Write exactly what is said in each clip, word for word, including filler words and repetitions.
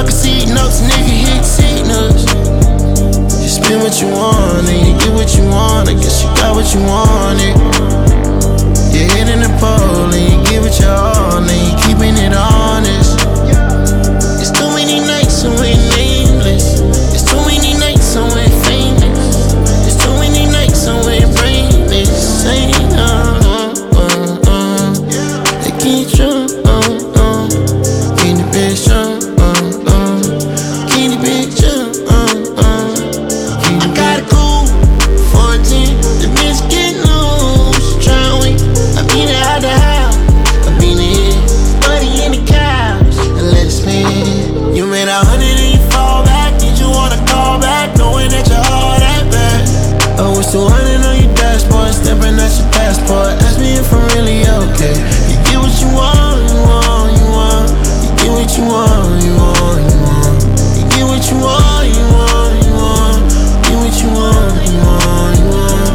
talking seat notes, nigga hit signals. You spend what you want and you get what you want. I guess you got what you wanted. You're hitting the pole and you give it your all and you keeping it honest. It's too many nights so we're nameless. It's too many nights so we're famous. It's too many nights so we're brainless. Saying, uh, uh, uh, they keep you, uh, uh, keep the bitch, uh, uh, uh, keep the bitch, uh, uh, uh, keep the I got a cool fourteen, the bitch get loose, tryna win. I beat it out the house, I beat it, buddy in the couch, and let it spin. You made a hundred and you fall back. Did you wanna call back, knowing that you're all that bad? Oh, it's two hundred on your dashboard, stepping at your passport. Ask me if I'm really okay. You get what you want, you want, you want. You get what you want, you want, you want. You get what you want, you want, you want. Get what you want, you want, you want.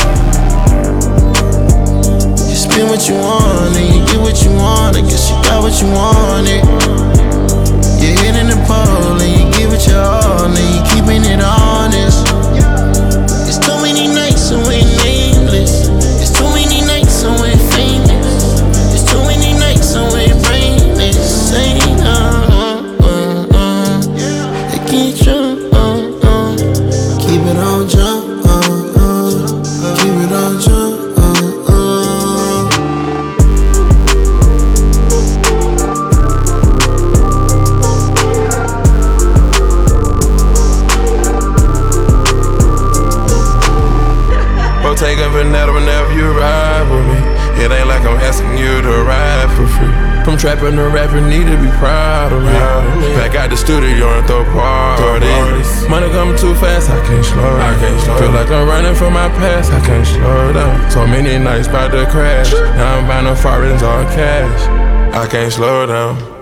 You spend what you want and you get what you want. I guess you got what you wanted. You're hitting the pole and you give it your all and you keeping it honest. It's too many nights so we're nameless. It's too many nights so we're famous. It's too many nights so we're brainless. Saying, uh, uh, uh, they keep you, uh, uh, keep it on jump, uh, uh, keep it on jump, uh, uh. Bottega Veneta whenever you ride with me. It ain't like I'm asking you to ride for free. From trapping to rapping, need to be proud of me. Back out the studio and throw parties. Money coming too fast, I can't slow down. Feel like I'm running from my past, I can't slow down. So many nights about to crash. Now I'm buying the foreigns all cash. I can't slow down.